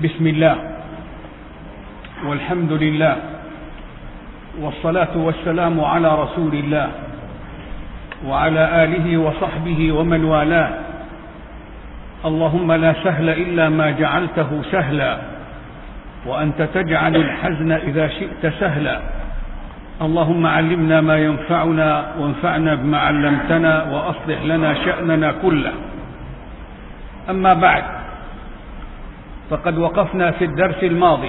بسم الله والحمد لله والصلاة والسلام على رسول الله وعلى آله وصحبه ومن والاه. اللهم لا سهل إلا ما جعلته سهلا وأنت تجعل الحزن إذا شئت سهلا. اللهم علمنا ما ينفعنا وانفعنا بما علمتنا وأصلح لنا شأننا كله. أما بعد، فقد وقفنا في الدرس الماضي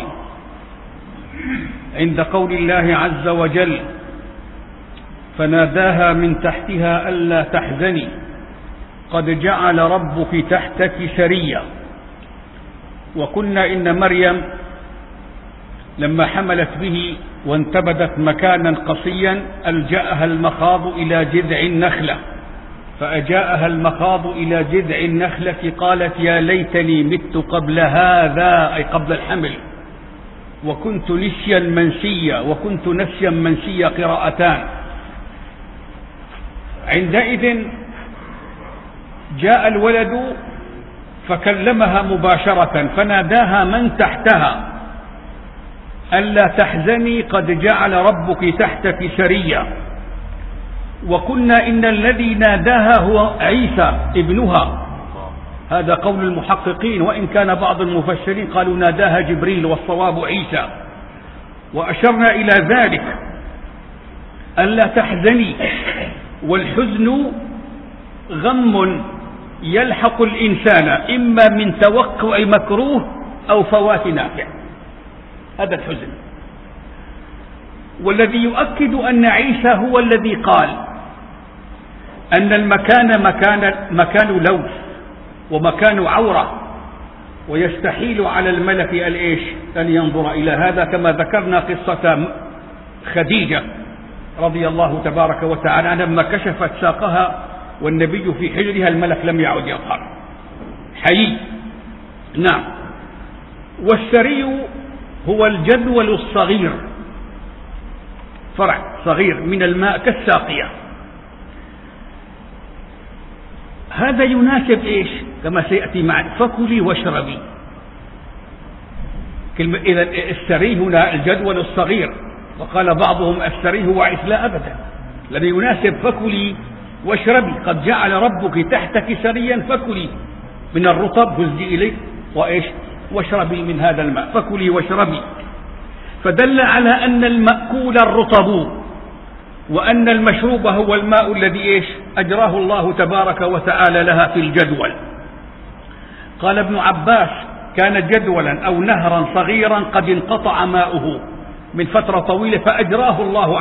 عند قول الله عز وجل: فناداها من تحتها ألا تحزني قد جعل ربك تحتك سريا. وقلنا إن مريم لما حملت به وانتبذت مكانا قصيا ألجأها المخاض إلى جذع النخلة، فأجاءها المخاض إلى جذع النخلة قالت: يا ليتني مت قبل هذا، أي قبل الحمل، وكنت نسيا منسيا. وكنت نسيا منسيا قراءتان. عندئذ جاء الولد فكلمها مباشرة فناداها من تحتها ألا تحزني قد جعل ربك تحتك سريا. وقلنا إن الذي ناداها هو عيسى ابنها، هذا قول المحققين، وإن كان بعض المفسرين قالوا ناداها جبريل والصواب عيسى. وأشرنا إلى ذلك ألا تحزني، والحزن غم يلحق الإنسان إما من توقع مكروه أو فوات نافع، هذا الحزن. والذي يؤكد أن عيسى هو الذي قال أن المكان مكان لوث ومكان عورة، ويستحيل على الملك أن ينظر إلى هذا، كما ذكرنا قصة خديجة رضي الله تبارك وتعالى لما كشفت ساقها والنبي في حجرها الملك لم يعد يظهر حي. نعم. والسري هو الجدول الصغير، فرع صغير من الماء كالساقية. هذا يناسب كما سيأتي معنا: فكلي واشربي. إذا السري هنا الجدول الصغير، وقال بعضهم السري هو عيسى. لا أبدا، لأن يناسب فكلي واشربي. قد جعل ربك تحتك سريا، فكلي من الرطب، هزي إليك واشربي من هذا الماء، فكلي واشربي. فدل على أن المأكول الرطب، وأن المشروب هو الماء الذي أجراه الله تبارك وتعالى لها في الجدول. قال ابن عباس: كان جدولا أو نهرا صغيرا قد انقطع ماؤه من فترة طويلة فأجراه الله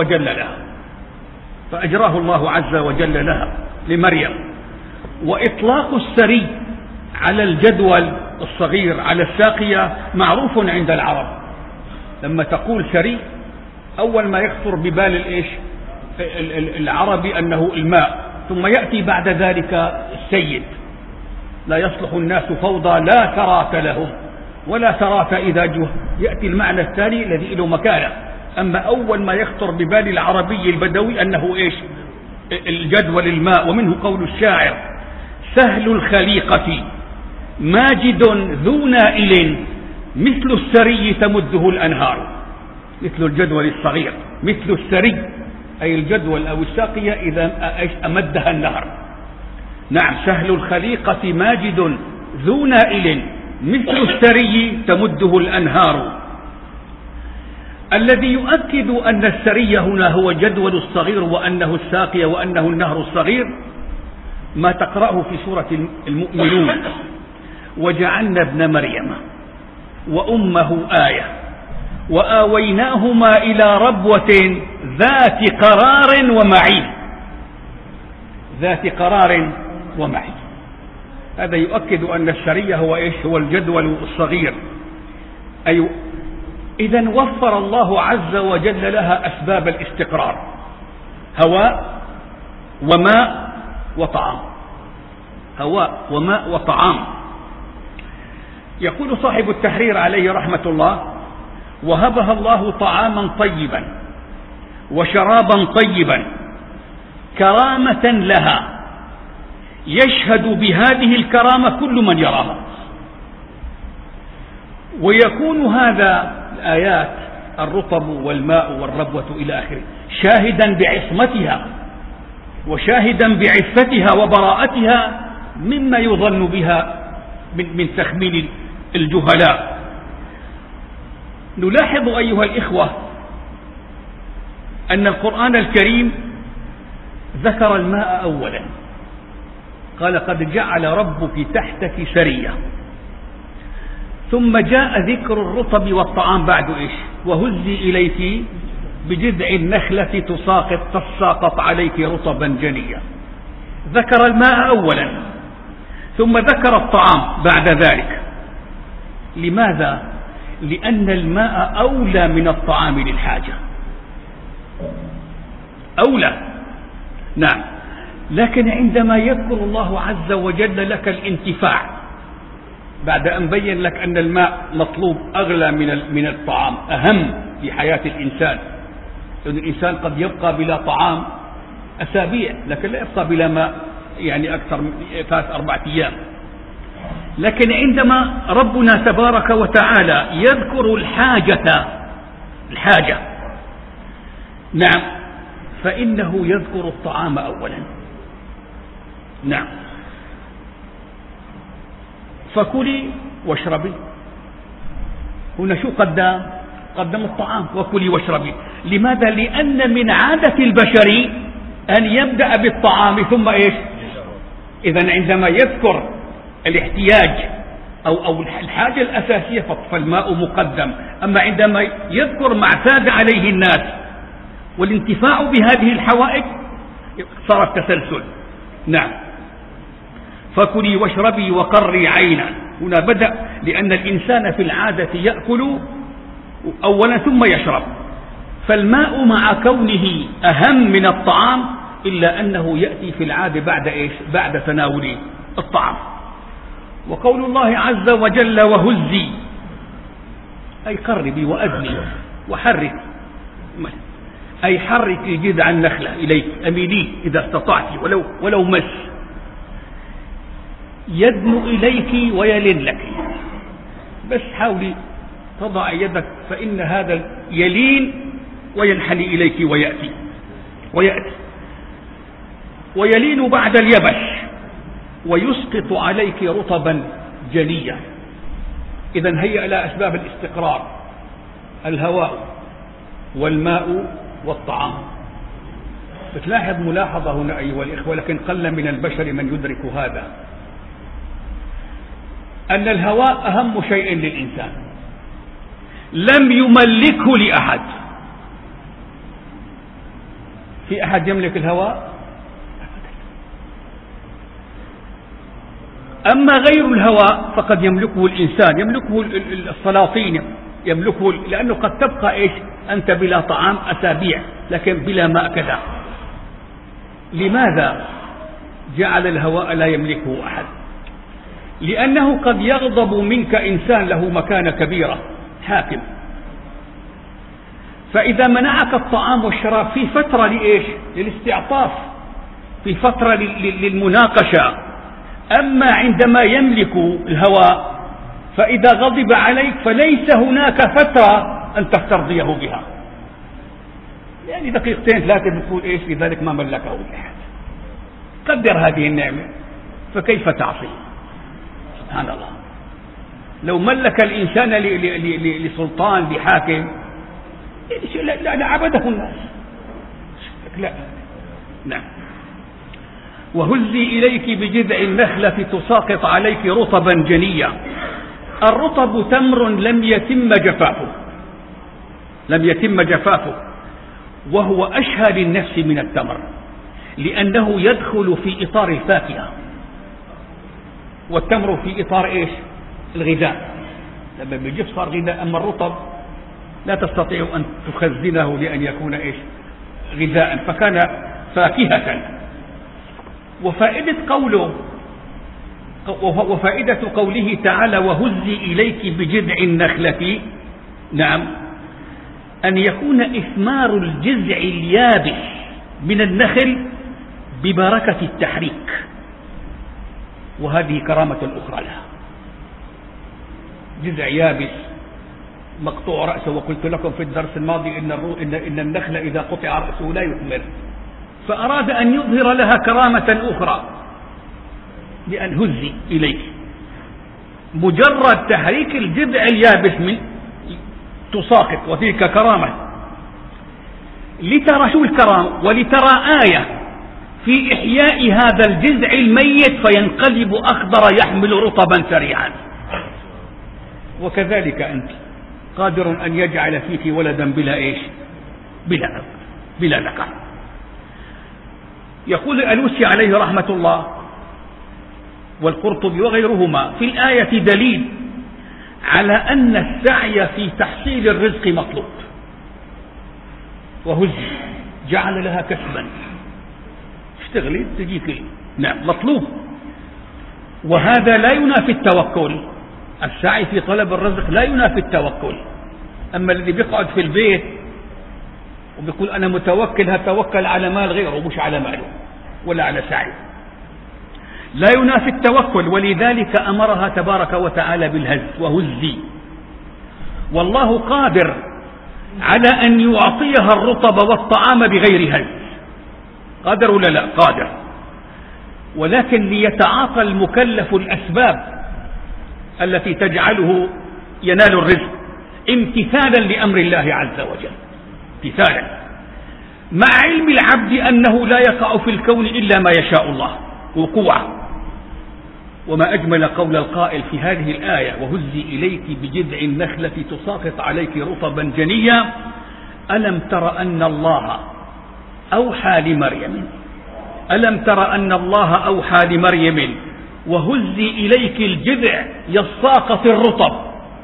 عز وجل لها لمريم. وإطلاق السري على الجدول الصغير على الساقية معروف عند العرب. لما تقول سري أول ما يخطر ببال العربي أنه الماء، ثم يأتي بعد ذلك السيد. لا يصلح الناس فوضى لا تراث لهم ولا تراث إذا جه، يأتي المعنى الثاني الذي له مكانه. أما أول ما يخطر ببال العربي البدوي أنه الجدول الماء. ومنه قول الشاعر: سهل الخليقة ماجد ذو نائل مثل السري تمده الأنهار. مثل الجدول الصغير، مثل السري أي الجدول أو الساقية إذا أمدها النهر. نعم، سهل الخليقة ماجد ذو نائل مثل السري تمده الأنهار. الذي يؤكد أن السري هنا هو الجدول الصغير، وأنه الساقية، وأنه النهر الصغير، ما تقرأه في سورة المؤمنون: وجعلنا ابن مريم وأمه آية وآويناهما إلى ربوة ذات قرار ومعين. ذات قرار ومعين، هذا يؤكد أن السرية هو الجدول الصغير. إذن وفر الله عز وجل لها أسباب الاستقرار: هواء وماء وطعام. هواء وماء وطعام. يقول صاحب التحرير عليه رحمة الله: وهبها الله طعاما طيبا وشرابا طيبا كرامة لها يشهد بهذه الكرامة كل من يراها. ويكون هذا الآيات الرطب والماء والربوة إلى آخره شاهدا بعصمتها وشاهدا بعفتها وبراءتها مما يظن بها من تخمين الجهلاء. نلاحظ أيها الإخوة أن القرآن الكريم ذكر الماء أولا، قال قد جعل ربك تحتك سرية، ثم جاء ذكر الرطب والطعام بعد إيش؟ وهزي إليك بجذع النخلة تساقط عليك رطبا جنيا. ذكر الماء أولا ثم ذكر الطعام بعد ذلك. لماذا؟ لأن الماء أولى من الطعام للحاجة، أولى. نعم، لكن عندما يذكر الله عز وجل لك الانتفاع بعد أن بين لك أن الماء مطلوب أغلى من الطعام، أهم في حياة الإنسان، لأن الإنسان قد يبقى بلا طعام أسابيع لكن لا يبقى بلا ماء يعني أكثر من 3-4 أيام. لكن عندما ربنا تبارك وتعالى يذكر الحاجة نعم فإنه يذكر الطعام أولا. نعم، فكلي واشربي. هنا شو قدم الطعام، وكلي واشربي. لماذا؟ لأن من عادة البشر أن يبدأ بالطعام ثم إيش؟ إذن عندما يذكر الاحتياج أو الحاجة الأساسية فالماء مقدم. أما عندما يذكر ما اعتاد عليه الناس والانتفاع بهذه الحوائج صار التسلسل. نعم، فكلي واشربي وقري عينا. هنا بدأ لأن الإنسان في العادة يأكل أولا ثم يشرب، فالماء مع كونه أهم من الطعام إلا أنه يأتي في العادة بعد إيش؟ بعد تناول الطعام. وقول الله عز وجل وهزي أي قربي وأدني وحرك، أي حركي جذع النخلة إليك، أميليه إذا استطعت ولو مس، يدنو إليك ويلين لك. بس حاولي تضع يدك فإن هذا يلين وينحني إليك ويأتي ويلين بعد اليبس ويسقط عليك رطبا جنيا. إذن هيأ إلى أسباب الاستقرار: الهواء والماء والطعام. بتلاحظ ملاحظة هنا أيها الإخوة، لكن قل من البشر من يدرك هذا، أن الهواء أهم شيء للإنسان، لم يملكه لأحد. في أحد يملك الهواء؟ أما غير الهواء فقد يملكه الإنسان، يملكه السلاطين، يملكه، لأنه قد تبقى إيش أنت بلا طعام أسابيع لكن بلا ماء كذا. لماذا جعل الهواء لا يملكه أحد؟ لأنه قد يغضب منك إنسان له مكانة كبيرة، حاكم، فإذا منعك الطعام والشراب في فترة لإيش؟ للاستعطاف، في فترة للمناقشة. أما عندما يملك الهواء فإذا غضب عليك فليس هناك فترة أن تسترضيه بها، يعني 2-3 بتقول إيش؟ لذلك ما ملكه أحد. قدر هذه النعمة فكيف تعصي؟ سبحان الله. لو ملك الإنسان لسلطان لحاكم لعبده الناس. لا. نعم، وهزي إليك بجذع النخلة تساقط عليك رطبا جنيا. الرطب تمر لم يتم جفافه، وهو أشهى للنفس من التمر لأنه يدخل في إطار الفاكهة، والتمر في إطار إيش؟ الغذاء. لما بيجف صار غذاء. أما الرطب لا تستطيع أن تخزنه لأن يكون إيش؟ غذاء، فكان فاكهة. وفائدة قوله تعالى وهزي إليك بجذع النخلة، نعم، أن يكون إثمار الجذع اليابس من النخل ببركة التحريك، وهذه كرامة أخرى لها. جذع يابس مقطوع رأسه، وقلت لكم في الدرس الماضي إن النخل إذا قطع رأسه لا يثمر، فأراد أن يظهر لها كرامة أخرى بأن هزي إليك. مجرد تحريك الجذع اليابس من تساقط، وتلك كرامة. لترى شو الكرامة، ولترى آية في إحياء هذا الجذع الميت فينقلب أخضر يحمل رطبا سريعا. وكذلك أنت قادر أن يجعل فيك ولدا بلا إيش؟ بلا ذكر. يقول الألوسي عليه رحمة الله والقرطبي وغيرهما في الآية دليل على أن السعي في تحصيل الرزق مطلوب. وهزي جعل لها كسبا، اشتغلي تجيك، نعم مطلوب. وهذا لا ينافي التوكل، السعي في طلب الرزق لا ينافي التوكل. أما الذي بيقعد في البيت وبيقول أنا متوكل، هتوكل على مال غيره مش على ماله ولا على سعي، لا ينافي التوكل. ولذلك أمرها تبارك وتعالى بالهز وهزي. والله قادر على أن يعطيها الرطب والطعام بغير هز، قادر ولا لا؟ قادر. ولكن ليتعاطى المكلف الأسباب التي تجعله ينال الرزق امتثالا لأمر الله عز وجل، امتثالا، مع علم العبد أنه لا يقع في الكون إلا ما يشاء الله وقوعه. وما أجمل قول القائل في هذه الآية: وهزي إليك بجذع النخلة تساقط عليك رطبا جنيا، ألم تر أن الله أوحى لمريم، ألم تر أن الله أوحى لمريم وهزي إليك الجذع يساقط الرطب،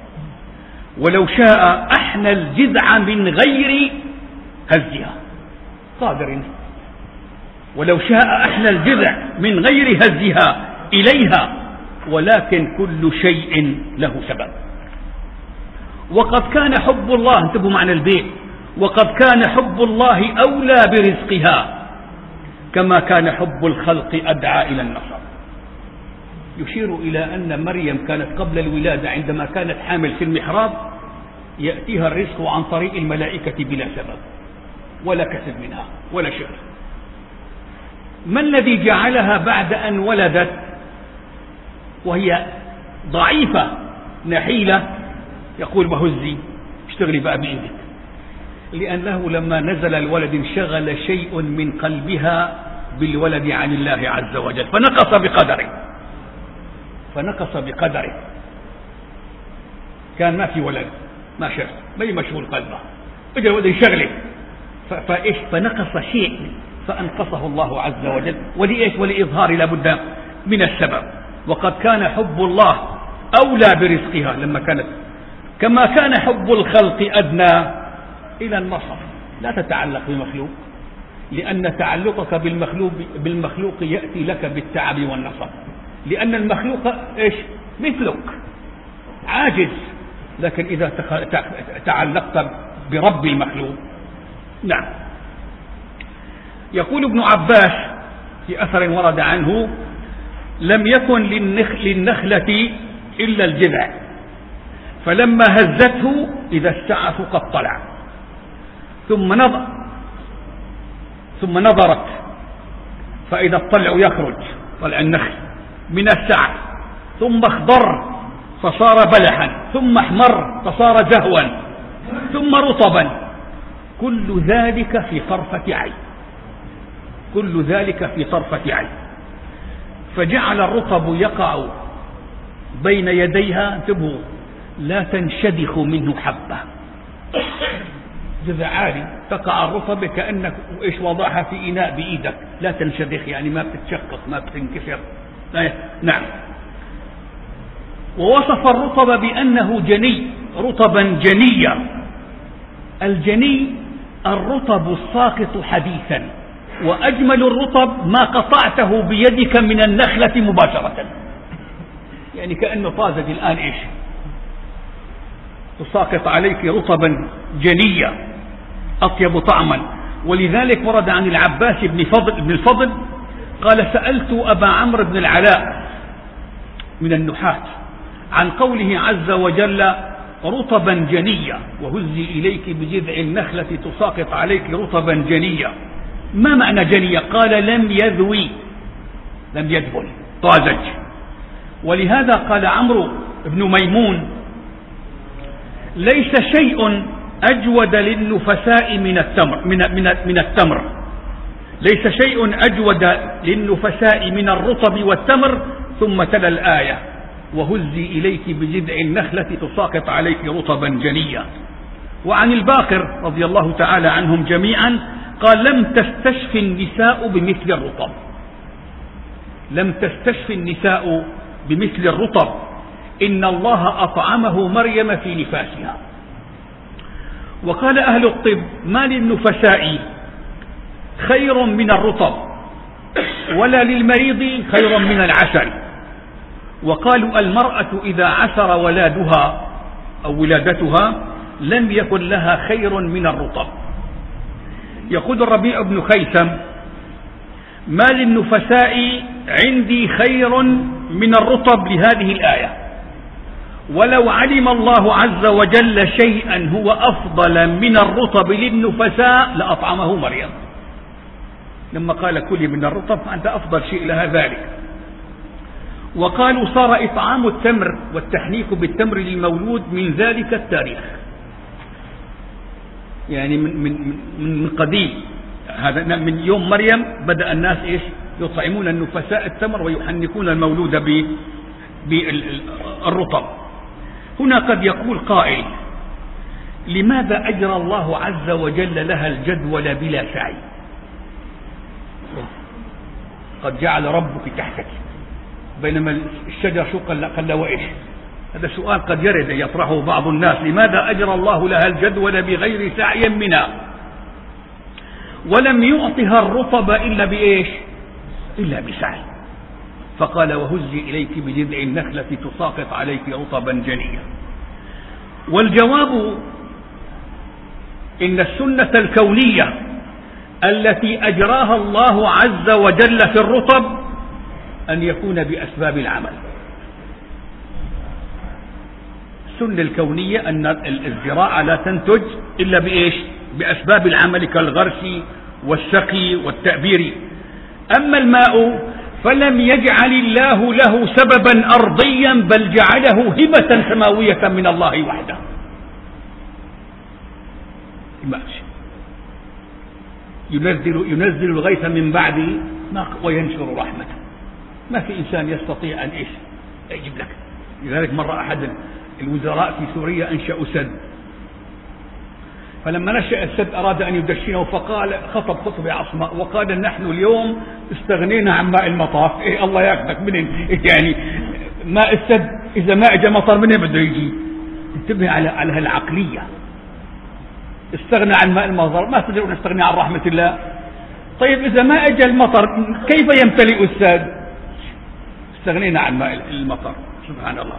ولو شاء أحنى الجذع من غير هزها. قادر، ولو شاء أحنى الجذع من غير هزها إليها، ولكن كل شيء له سبب. وقد كان حب الله، انتبهوا معنى البيت، وقد كان حب الله أولى برزقها كما كان حب الخلق أدعى إلى النصر. يشير إلى أن مريم كانت قبل الولادة عندما كانت حامل في المحراب يأتيها الرزق عن طريق الملائكة بلا سبب ولا كسب منها ولا شيء. ما الذي جعلها بعد أن ولدت وهي ضعيفة نحيلة يقول وهزي اشتغلي بقى بإيدك؟ لأنه لما نزل الولد انشغل شيء من قلبها بالولد عن الله عز وجل، فنقص بقدره. كان ما في ولد، ما شاف، ما مشغول قلبه، اجى الولد ينشغل فايش، فنقص شيء فأنقصه الله عز وجل. ولإيش؟ ولإظهار لابد من السبب. وقد كان حب الله أولى برزقها لما كانت، كما كان حب الخلق أدنى إلى النصر. لا تتعلق بمخلوق، لأن تعلقك بالمخلوق يأتي لك بالتعب والنصر، لأن المخلوق إيش؟ مثلك عاجز. لكن إذا تعلقت برب المخلوق، نعم. يقول ابن عباس في أثر ورد عنه: لم يكن للنخلة إلا الجذع، فلما هزته إذا السعف قد طلع، ثم نظرت فإذا الطلع يخرج، طلع النخل من السعف، ثم اخضر فصار بلحا، ثم احمر فصار زهوا، ثم رطبا، كل ذلك في طرفة عين، كل ذلك في طرفة عين. فجعل الرطب يقع بين يديها، انتبهوا، لا تنشدخ منه حبة، جذع عالي، تقع الرطب كأنك إيش وضعها في إناء بإيدك، لا تنشدخ يعني ما بتتشقق ما بتنكسر. نعم. ووصف الرطب بأنه جني، رطبا جنيا. الجني الرطب الساقط حديثا، وأجمل الرطب ما قطعته بيدك من النخلة مباشرة، يعني كأنه طازج الآن إيش، تساقط عليك رطبا جنيا أطيب طعما. ولذلك ورد عن العباس بن الفضل قال: سألت أبا عمرو بن العلاء من النحاة عن قوله عز وجل رطبا جنيا وهزي إليك بجذع النخلة تساقط عليك رطبا جنيا. ما معنى جنيا؟ قال لم يذوي، لم يدبل، طازج. ولهذا قال عمرو بن ميمون ليس شيء أجود للنفساء من التمر، ليس شيء أجود للنفساء من الرطب والتمر، ثم تلا الآية وهزي إليك بجذع النخلة تساقط عليك رطبا جنيا. وعن الباقر رضي الله تعالى عنهم جميعا قال لم تستشفي النساء بمثل الرطب، لم تستشفي النساء بمثل الرطب، إن الله أطعمه مريم في نفاسها. وقال أهل الطب ما للنفساء خير من الرطب ولا للمريض خير من العسل. وقالوا المرأة إذا عسر ولادها أو ولادتها لم يكن لها خير من الرطب. يقول الربيع بن خيثم ما للنفساء عندي خير من الرطب لهذه الآية، ولو علم الله عز وجل شيئا هو أفضل من الرطب للنفساء لأطعمه مريم. لما قال كلي من الرطب فأنت أفضل شيء لها ذلك. وقالوا صار إطعام التمر والتحنيك بالتمر للمولود من ذلك التاريخ، يعني من قديم، هذا من يوم مريم بدأ الناس يطعمون النفساء التمر ويحنكون المولود بالرطب. هنا قد يقول قائل لماذا أجرى الله عز وجل لها الجدول بلا سعي؟ قد جعل ربك تحتك بينما الشجر شو قال له وإيش؟ هذا سؤال قد يرد يطرحه بعض الناس، لماذا أجرى الله لها الجدول بغير سعي منها ولم يعطها الرطب إلا بإيش؟ إلا بسعي. فقال وهزي إليك بجذع النخلة تساقط عليك رطبا جنيا. والجواب إن السنة الكونية التي أجراها الله عز وجل في الرطب أن يكون بأسباب العمل. السنة الكونية أن الزراعة لا تنتج إلا بإيش؟ بأسباب العمل كالغرس والسقي والتأبير. أما الماء فلم يجعل الله له سببا أرضيا بل جعله هبة سماوية من الله وحده. ماشي. ينزل الغيث من بعد وينشر رحمته. ما في إنسان يستطيع أن يجيب لك. لذلك مرة أحد الوزراء في سوريا أنشأوا سد، فلما نشأ السد أراد أن يدشنه فقال خطب خطبة عصماء وقال نحن اليوم استغنينا عن ماء المطر. الله ياخذك منين؟ يعني ماء السد إذا ما اجى مطر منين بده يجي؟ انتبه على هالعقلية. استغنى عن ماء المطر، ما تقدرون نستغني عن رحمة الله. طيب إذا ما اجى المطر كيف يمتلئ السد؟ استغنينا عن ماء المطر. سبحان الله.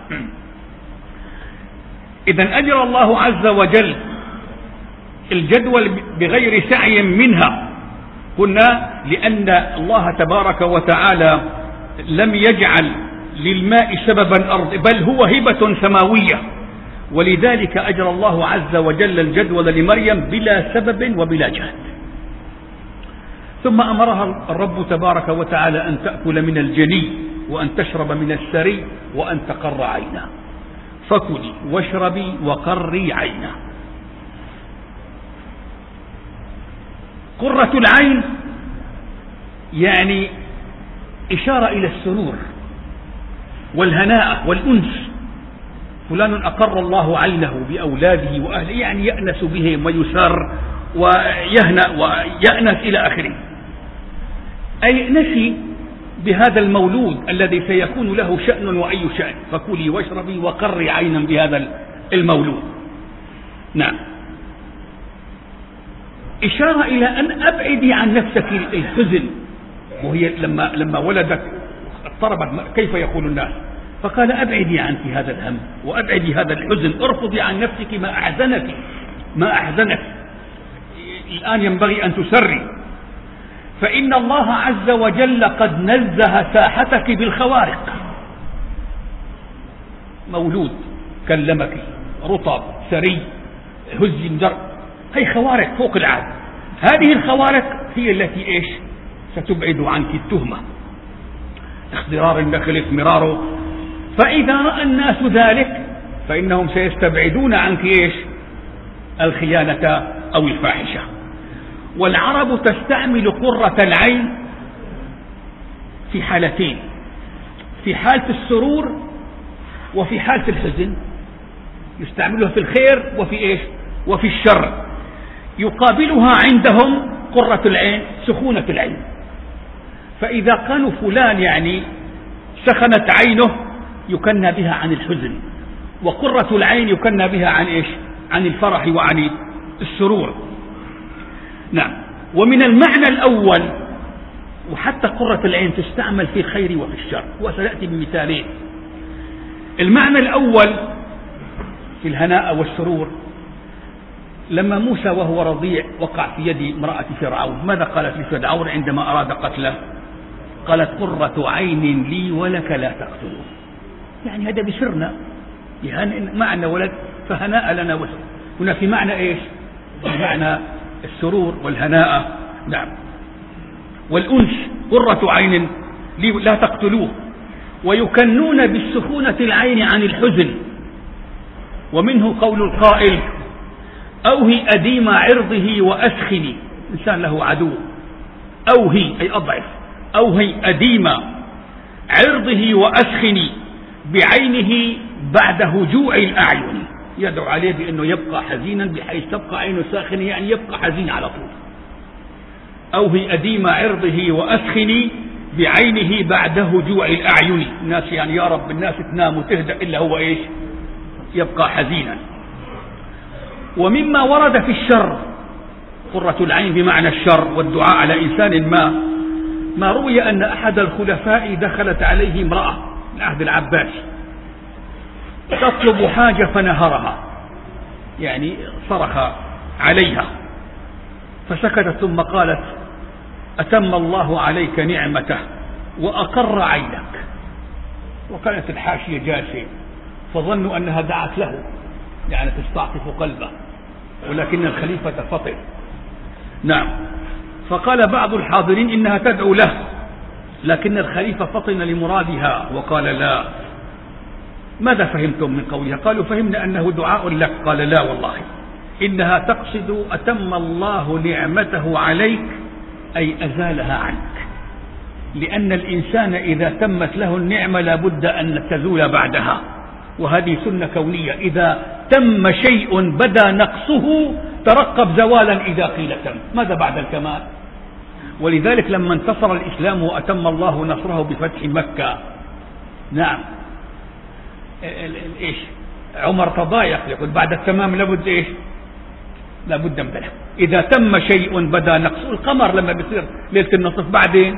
إذا أجرى الله عز وجل الجدول بغير سعي منها. قلنا لأن الله تبارك وتعالى لم يجعل للماء سببا أرضي بل هو هبة سماوية، ولذلك أجرى الله عز وجل الجدول لمريم بلا سبب وبلا جهد. ثم أمرها الرب تبارك وتعالى أن تأكل من الجني وأن تشرب من السري وأن تقر عينا. فكلي واشربي وقري عينا. قرة العين يعني إشارة إلى السرور والهناء والأنس. فلان أقر الله عينه بأولاده وأهله، يعني يأنس بهم ويسر ويهنأ ويأنس إلى آخره. أي نسي بهذا المولود الذي سيكون له شأن وأي شأن. فكلي واشربي وقري عينا بهذا المولود. نعم. إشارة إلى أن أبعدي عن نفسك الحزن، وهي لما ولدت اضطربت كيف يقول الناس، فقال أبعدي عنك هذا الهم وأبعدي هذا الحزن، ارفضي عن نفسك ما أحزنك. الآن ينبغي أن تسري، فإن الله عز وجل قد نزه ساحتك بالخوارق. مولود، كلمك، رطب، ثري، هز، هي خوارق فوق العادة. هذه الخوارق هي التي إيش ستبعد عنك التهمة، اخضرار النخل اثمراره. فإذا رأى الناس ذلك فإنهم سيستبعدون عنك إيش الخيانة أو الفاحشة. والعرب تستعمل قرة العين في حالتين، في حالة السرور وفي حالة الحزن. يستعملها في الخير وفي إيش وفي الشر. يقابلها عندهم قرة العين سخونة العين. فإذا قالوا فلان يعني سخنت عينه يكنى بها عن الحزن، وقرة العين يكنى بها عن إيش عن الفرح وعن السرور. نعم. ومن المعنى الأول، وحتى قرة العين تستعمل في الخير وفي الشر، وسنأتي بمثالين. المعنى الأول في الهناء والسرور، لما موسى وهو رضيع وقع في يد امرأة فرعون، ماذا قالت لفرعون عندما أراد قتله؟ قالت قرة عين لي ولك لا تقتلوه. يعني هذا بسرنا، معنى ولد فهناء لنا وسر. هنا في معنى إيش معنى السرور والهناء. نعم. والأنس قرة عين لي لا تقتلوه. ويكنون بالسخونة العين عن الحزن. ومنه قول القائل أوهي أديم عرضه وأسخني. إنسان له عدو، أوهي أي أضعف، أوهي أديم عرضه وأسخني بعينه بعد هجوع الأعين. يدعو عليه بأنه يبقى حزينا بحيث تبقى عينه ساخنة، يعني يبقى حزين على طول. أوهي أديم عرضه وأسخني بعينه بعد هجوع الأعين. الناس يعني يا رب الناس تنام وتهدأ إلا هو إيش يبقى حزينا. ومما ورد في الشر قرة العين بمعنى الشر والدعاء على إنسان ما روي أن أحد الخلفاء دخلت عليه امرأة من عهد العباس تطلب حاجة فنهرها، يعني صرخ عليها فسكتت، ثم قالت أتم الله عليك نعمته وأقر عينك. وكانت الحاشية جالسة فظنوا أنها دعت له يعني تستعطف قلبه، ولكن الخليفة فطن. نعم. فقال بعض الحاضرين إنها تدعو له، لكن الخليفة فطن لمرادها وقال لا. ماذا فهمتم من قولها؟ قالوا فهمنا أنه دعاء لك. قال لا والله، إنها تقصد أتم الله نعمته عليك أي أزالها عنك، لأن الإنسان إذا تمت له النعمة لابد أن تزول بعدها، وهذه سنة كونية. إذا تم شيء بدا نقصه ترقب زوالا إذا قيل تم. ماذا بعد الكمال؟ ولذلك لما انتصر الإسلام وأتم الله نصره بفتح مكة، نعم، إيش عمر تضايق يقول بعد التمام لابد إيش لابد من ذلك. إذا تم شيء بدا نقصه، القمر لما بيصير ليلة النصف بعدين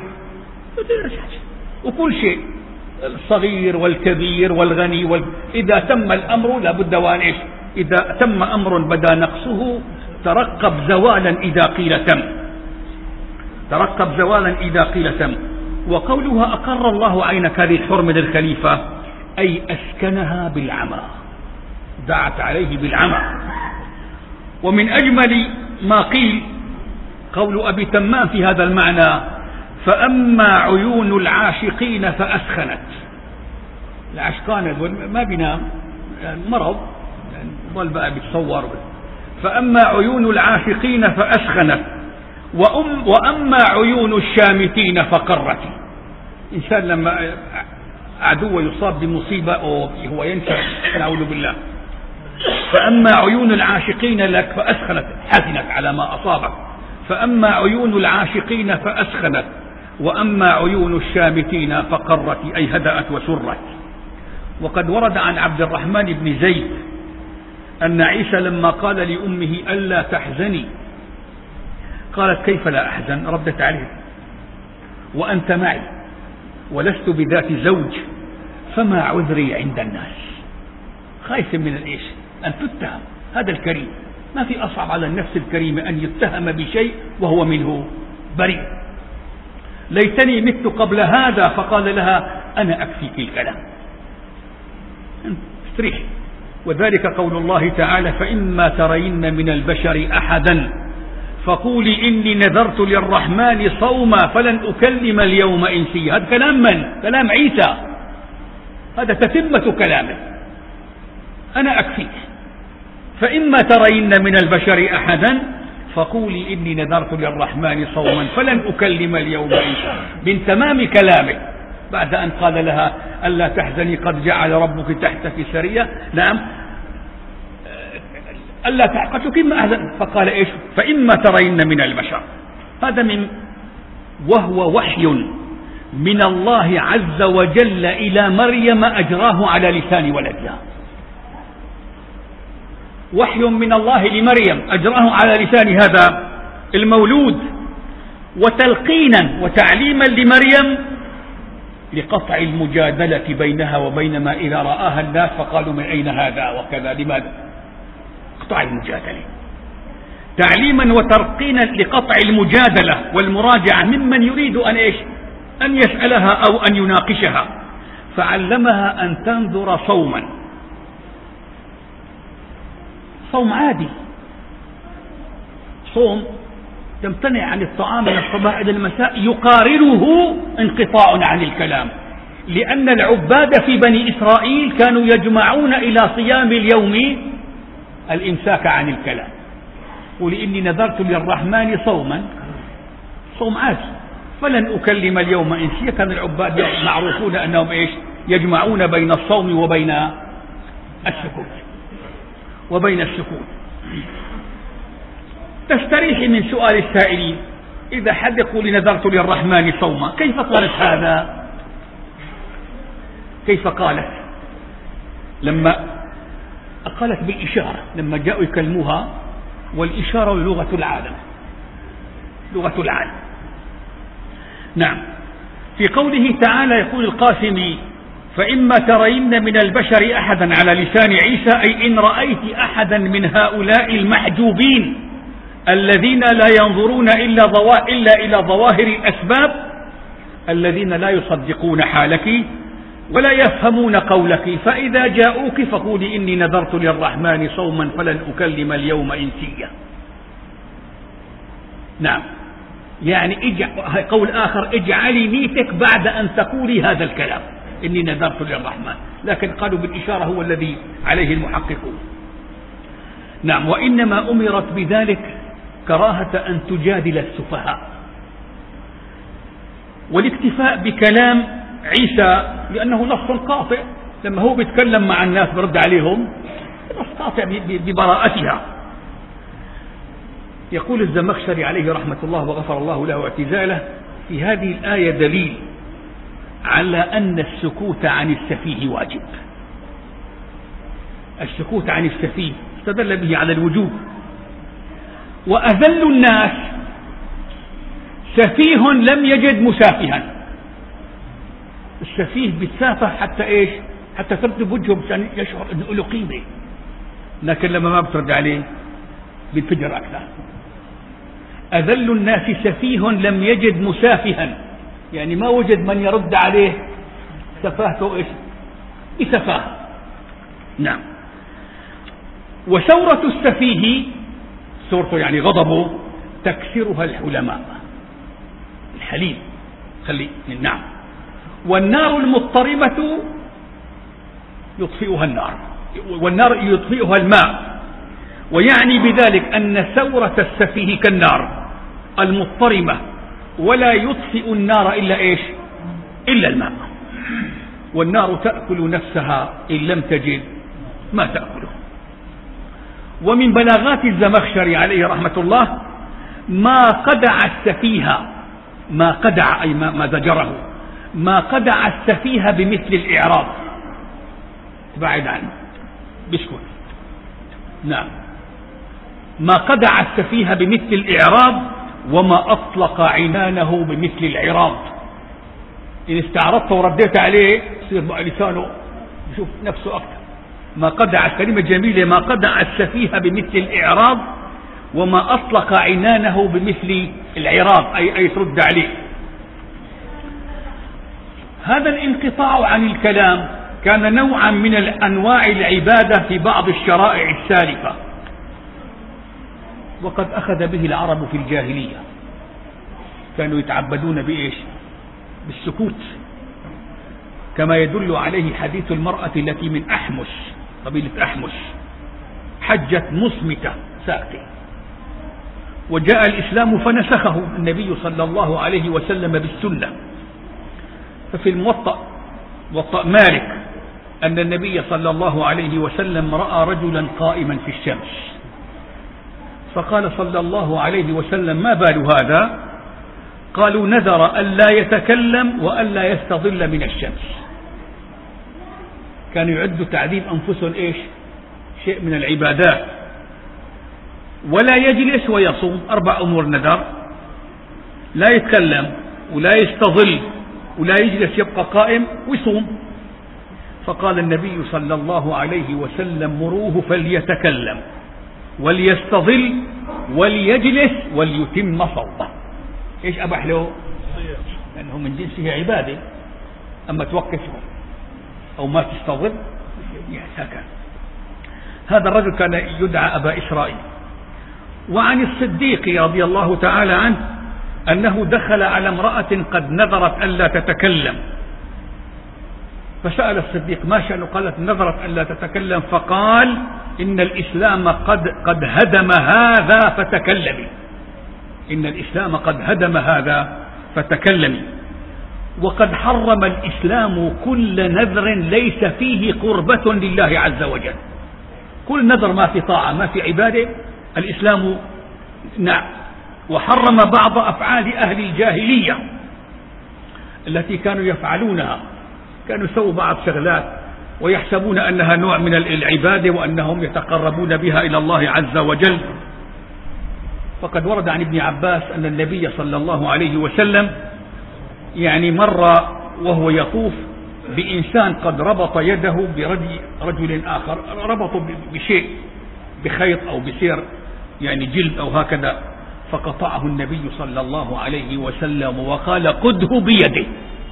وكل شيء الصغير والكبير والغني إذا تم الأمر لابد وأن إيش إذا تم أمر بدا نقصه ترقب زوالا إذا قيل تم، ترقب زوالا إذا قيل تم. وقولها أقر الله عينك هذه الحرمة للخليفة أي أسكنها بالعمى، دعت عليه بالعمى. ومن أجمل ما قيل قول أبي تمام في هذا المعنى فأما عيون العاشقين فأسخنت. العشقان ما بينام مرض ظل بقى بيتصور. فأما عيون العاشقين فأسخنت وأما عيون الشامتين فقرت. إنسان لما عدو يصاب بمصيبة هو ينسى، نعوذ بالله. فأما عيون العاشقين لك فأسخنت، حزنت على ما أصابك. فأما عيون العاشقين فأسخنت وأما عيون الشامتين فقرت أي هدأت وسرت. وقد ورد عن عبد الرحمن بن زيد أن عيسى لما قال لأمه ألا تحزني قالت كيف لا أحزن؟ ردت عليه وأنت معي ولست بذات زوج فما عذري عند الناس. خايف من الإيش أن تتهم. هذا الكريم ما في أصعب على النفس الكريمة أن يتهم بشيء وهو منه بريء. ليتني مت قبل هذا. فقال لها أنا أكفيك الكلام، تستريح. وذلك قول الله تعالى: فإما ترين من البشر أحدا فقولي إني نذرت للرحمن صوما فلن أكلم اليوم إنسيا. هذا كلام من؟ كلام عيسى، هذا تتمة كلامه. أنا أكفيك. فإما ترين من البشر أحدا فقولي إني نذرت للرحمن صوما فلن أكلم اليوم إنسيا، من تمام كلامه، بعد أن قال لها: ألا تحزني قد جعل ربك تحتك سريا. نعم، ألا تحقتك ما أحزن. فقال إيش؟ فإما ترين من البشر. هذا وهو وحي من الله عز وجل إلى مريم أجراه على لسان ولدها. وحي من الله لمريم أجراه على لسان هذا المولود، وتلقينا وتعليما لمريم لقطع المجادلة بينها وبين ما إذا رآها الناس فقالوا: من أين هذا وكذا. لماذا؟ قطع المجادلة، تعليما وترقينا لقطع المجادلة والمراجعة ممن يريد أن يسألها أو أن يناقشها. فعلمها أن تنذر صوما، صوم عادي، صوم تمتنع عن الطعام من الصباح إلى المساء، يقارنه انقطاع عن الكلام، لأن العباد في بني إسرائيل كانوا يجمعون إلى صيام اليوم الإمساك عن الكلام. قل إني نذرت للرحمن صوما، صوم عادي، فلن أكلم اليوم إنسيا. كان العباد معروفون أنهم يجمعون بين الصوم وبين السكوت. تستريح من سؤال السائلين: إذا حد يقول نذرت للرحمن صوما، كيف قالت هذا؟ كيف قالت؟ لما قالت بالإشارة، لما جاءوا يكلموها، والإشارة لغة العالم، لغة العالم. نعم، في قوله تعالى يقول القاسمي: فإما ترين من البشر أحدا على لسان عيسى، أي إن رأيت أحدا من هؤلاء المحجوبين الذين لا ينظرون إلا إلى ظواهر الأسباب، الذين لا يصدقون حالك ولا يفهمون قولك، فإذا جاءوك فقولي إني نذرت للرحمن صوما فلن أكلم اليوم إنسيا. نعم، يعني قول آخر: اجعلي نيتك بعد أن تقولي هذا الكلام، إني نذرت للرحمن. لكن قالوا بالإشارة، هو الذي عليه المحققون. نعم، وإنما أمرت بذلك كراهة أن تجادل السفهاء، والاكتفاء بكلام عيسى لأنه نص قاطع. لما هو بيتكلم مع الناس برد عليهم، نص قاطع ببراءتها. يقول الزمخشري عليه رحمة الله وغفر الله له اعتزاله: في هذه الآية دليل على أن السكوت عن السفيه واجب. السكوت عن السفيه استدل به على الوجوب. وأذل الناس سفيه لم يجد مسافها. السفيه بيتسافه حتى ترتب وجهه عشان يشعر انه له قيمه، لكن لما ما بترد عليه بينفجر اكثر. أذل الناس سفيه لم يجد مسافها، يعني ما وجد من يرد عليه سفاهته بسفاه. نعم. وثورة السفيه، ثورته يعني غضبه، تكسرها الحلماء، الحليم خلي. نعم. والنار المضطربة يطفئها النار، والنار يطفئها الماء. ويعني بذلك أن ثورة السفيه كالنار المضطرمة، ولا يطفئ النار إلا الماء. والنار تأكل نفسها إن لم تجد ما تأكله. ومن بلاغات الزمخشري عليه رحمة الله: ما قدع السفيه، ما قدع أي ما زجره، ما قدع السفيه بمثل الإعراض، بعد عنه بسكت. نعم، ما قدع السفيه بمثل الإعراض، وما أطلق عنانه بمثل العراض. إن استعرضت ورديت عليه يصير بقى لسانه يشوف نفسه أكثر. ما قدع، الكلمة جميلة، ما قدع السفيه بمثل الإعراض، وما أطلق عنانه بمثل العراض، أي ترد عليه. هذا الانقطاع عن الكلام كان نوعا من أنواع العبادة في بعض الشرائع السالفة، وقد أخذ به العرب في الجاهلية. كانوا يتعبدون بإيش؟ بالسكوت، كما يدل عليه حديث المرأة التي من أحمس، قبيلة أحمس، حجت مصمتة ساكتة، وجاء الإسلام فنسخه النبي صلى الله عليه وسلم بالسنة. ففي الموطأ مالك أن النبي صلى الله عليه وسلم رأى رجلا قائما في الشمس، فقال صلى الله عليه وسلم: ما بال هذا؟ قالوا: نذر ألا يتكلم وألا يستظل من الشمس. كانوا يعدوا تعذيب أنفسهم إيش؟ شيء من العبادات. ولا يجلس ويصوم، 4 أمور نذر: لا يتكلم ولا يستظل ولا يجلس، يبقى قائم ويصوم. فقال النبي صلى الله عليه وسلم: مروه فليتكلم وليستظل وليجلس وليتم صومه. ايش ابح له؟ لانه من جنسه عباده. اما توقفه او ما تستظل يحتكى. هذا الرجل كان يدعى ابا اسرائيل. وعن الصديق رضي الله تعالى عنه انه دخل على امرأة قد نذرت الا تتكلم، فسأل الصديق: ما شأنه؟ قالت: نذرت الا تتكلم. فقال: ان الاسلام قد هدم هذا فتكلمي. إن الإسلام قد هدم هذا فتكلمي. وقد حرم الإسلام كل نذر ليس فيه قربة لله عز وجل. كل نذر ما في طاعة ما في عبادة الإسلام نعم. وحرم بعض أفعال أهل الجاهلية التي كانوا يفعلونها، كانوا يسووا بعض شغلات ويحسبون أنها نوع من العبادة وأنهم يتقربون بها إلى الله عز وجل. فقد ورد عن ابن عباس أن النبي صلى الله عليه وسلم مر وهو يطوف بإنسان قد ربط يده برجل آخر، ربطه بشيء، بخيط أو بسير جلد أو هكذا، فقطعه النبي صلى الله عليه وسلم وقال: قده بيده،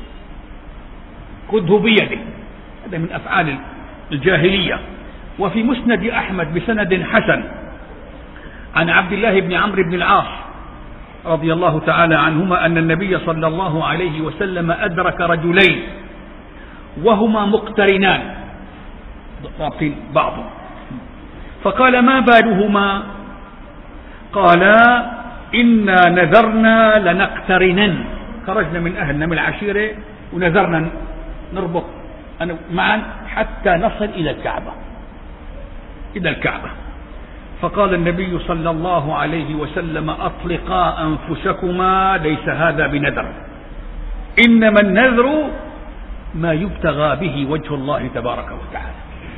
قده بيده. هذا من أفعال الجاهلية. وفي مسند أحمد بسند حسن عن عبد الله بن عمرو بن العاص رضي الله تعالى عنهما أن النبي صلى الله عليه وسلم أدرك رجلين وهما مقترنان رابطين بعضهم، فقال: ما بالهما؟ قالا: إنا نذرنا لنقترنن، خرجنا من أهلنا من العشيرة ونذرنا نربط معا حتى نصل إلى الكعبة. فقال النبي صلى الله عليه وسلم: أطلقا أنفسكما، ليس هذا بنذر، إنما النذر ما يبتغى به وجه الله تبارك وتعالى.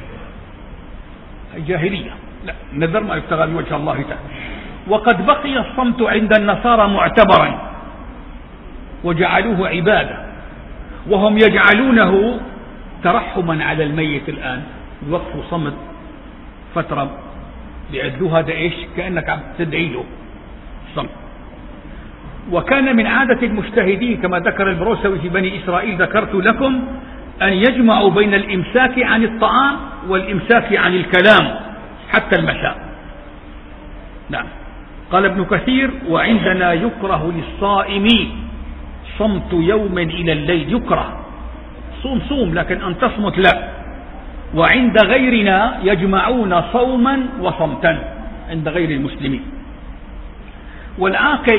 جاهلية، لا، النذر ما يبتغى به وجه الله تعالى. وقد بقي الصمت عند النصارى معتبرا وجعلوه عبادة، وهم يجعلونه ترحما على الميت. الآن يوقفوا صمت فترة ليعدوه هذا إيش؟ كأنك عم تدعي له صمت. وكان من عادة المجتهدين كما ذكر البروسوي في بني إسرائيل، ذكرت لكم، أن يجمعوا بين الإمساك عن الطعام والإمساك عن الكلام حتى المساء. نعم. قال ابن كثير: وعندنا يكره للصائم صمت يوم إلى الليل. يكره، صوم لكن أن تصمت لا. وعند غيرنا يجمعون صوما وصمتا، عند غير المسلمين. والعاقل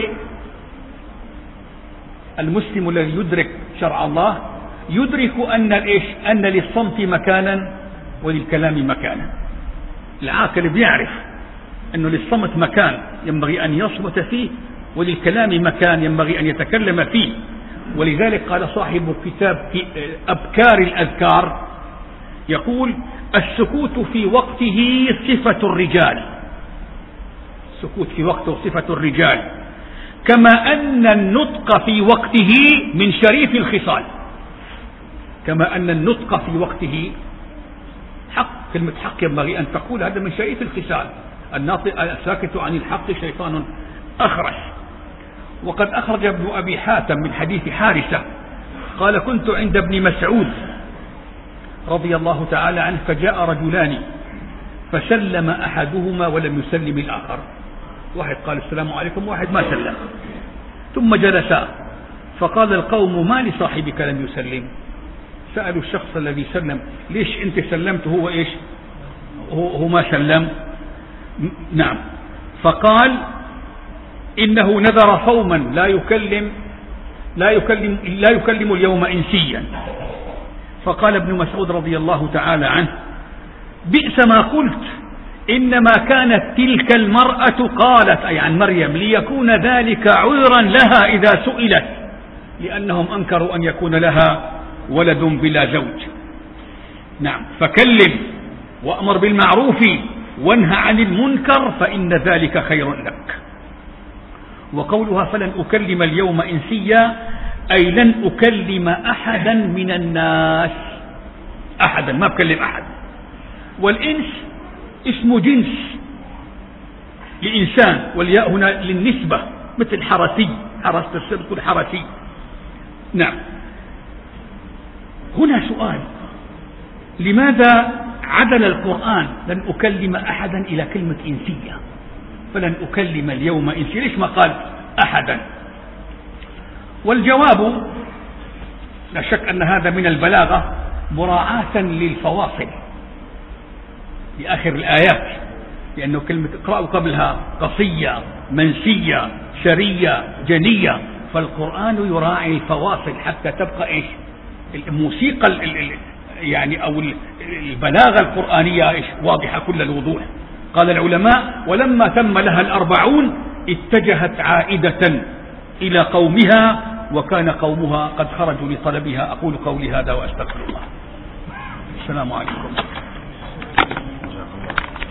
المسلم الذي يدرك شرع الله يدرك أن للصمت مكانا وللكلام مكانا. العاقل بيعرف أنه للصمت مكان ينبغي أن يصمت فيه، وللكلام مكان ينبغي أن يتكلم فيه. ولذلك قال صاحب كتاب أبكار الأذكار، يقول: السكوت في وقته صفة الرجال. السكوت في وقته صفة الرجال، كما أن النطق في وقته من شريف الخصال. كما أن النطق في وقته حق، كلمة حق ينبغي أن تقول، هذا من شريف الخصال. الساكت عن الحق شيطان أخرس. وقد أخرج ابن أبي حاتم من حديث حارثة قال: كنت عند ابن مسعود رضي الله تعالى عنه فجاء رجلان فسلم أحدهما ولم يسلم الآخر، واحد قال السلام عليكم واحد ما سلم، ثم جلسا فقال القوم ما لصاحبك لم يسلم؟ سألوا الشخص الذي سلم ليش أنت سلمت هو إيش هو ما سلم؟ نعم. فقال إنه نذر صوما لا يكلم اليوم إنسيا. فقال ابن مسعود رضي الله تعالى عنه بئس ما قلت، إنما كانت تلك المرأة قالت أي عن مريم ليكون ذلك عذرا لها إذا سئلت، لأنهم أنكروا أن يكون لها ولد بلا زوج. نعم. فكلم وأمر بالمعروف وانهى عن المنكر فإن ذلك خير لك. وقولها فلن أكلم اليوم إنسيا أي لن أكلم أحدا من الناس، أحدا ما بكلم أحد. والإنس اسم جنس لإنسان، والياء هنا للنسبة مثل حرسي، حرس السبت الحرسي. نعم. هنا سؤال، لماذا عدل القرآن لن أكلم أحدا إلى كلمة إنسية؟ فلن أكلم اليوم إنسيا، ليش ما قال أحدا؟ والجواب لا شك أن هذا من البلاغة مراعاة للفواصل لآخر الآيات، لأنه كلمة اقرأوا قبلها قصية منسية سرية جنية، فالقرآن يراعي الفواصل حتى تبقى إيش الموسيقى يعني أو البلاغة القرآنية إيش واضحة كل الوضوح. قال العلماء ولما تم لها 40 اتجهت عائدة إلى قومها وكان قومها قد خرجوا لطلبها. أقول قولي هذا وأستغفر الله. السلام عليكم.